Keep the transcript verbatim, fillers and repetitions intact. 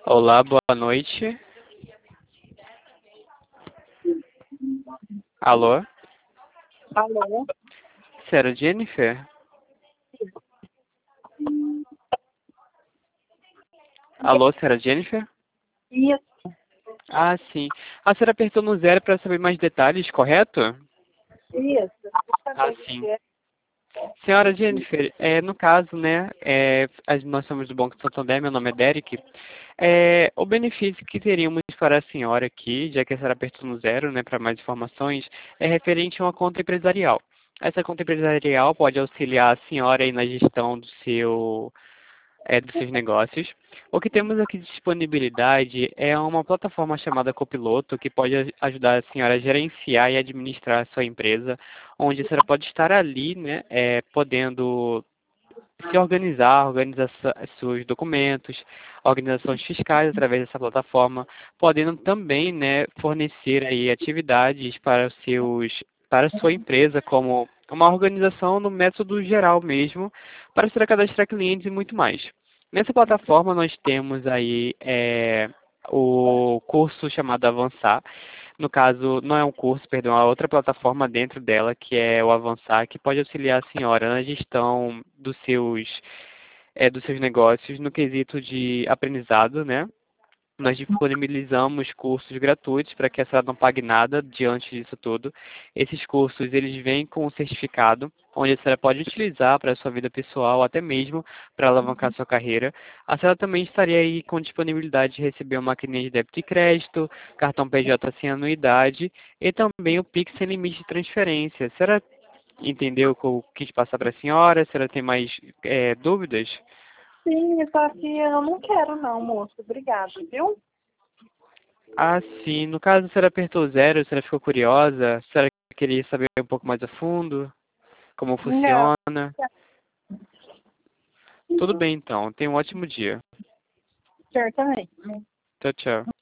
Olá, boa noite. Alô? Alô? Senhora Jennifer? Alô, senhora Jennifer? Isso, Ah, sim. A senhora apertou no zero para saber mais detalhes, correto? isso. Deixa eu Ah, saber o sim. que é. Senhora Jennifer, é, no caso, né, é, as- nós somos do Banco Santander, meu nome é Derek. É, o benefício que teríamos para a senhora aqui, já que a senhora apertou no zero, né, para mais informações, é referente a uma conta empresarial. Essa conta empresarial pode auxiliar a senhora aí na gestão do seu é, dos seus negócios. O que temos aqui de disponibilidade é uma plataforma chamada Copiloto, que pode aj- ajudar a senhora a gerenciar e administrar a sua empresa, onde a senhora pode estar ali, né, é, podendo se organizar, organizar sa- seus documentos, organizações fiscais através dessa plataforma, podendo também, né, fornecer aí atividades para os seus, para a sua empresa, como uma organização no método geral mesmo, para ser cadastrar clientes e muito mais. Nessa plataforma nós temos aí é, o curso chamado Avançar. No caso, não é um curso, perdão, é outra plataforma dentro dela, que é o Avançar, que pode auxiliar a senhora na gestão dos seus, é, dos seus negócios no quesito de aprendizado, né? Nós disponibilizamos cursos gratuitos para que a senhora não pague nada diante disso tudo. Esses cursos, eles vêm com um certificado, onde a senhora pode utilizar para a sua vida pessoal, até mesmo para alavancar sua carreira. A senhora também estaria aí com disponibilidade de receber uma maquininha de débito e crédito, cartão P J sem anuidade e também o Pix sem limite de transferência. A senhora entendeu o que eu quis passar para a senhora? A senhora tem mais é, dúvidas? Sim, só que eu não quero não, moço. Obrigada, viu? Ah, sim. No caso, a senhora apertou zero, a senhora ficou curiosa, a senhora queria saber um pouco mais a fundo como Não, funciona. Tudo bem, então. Tenha um ótimo dia. certamente. Tchau, tchau.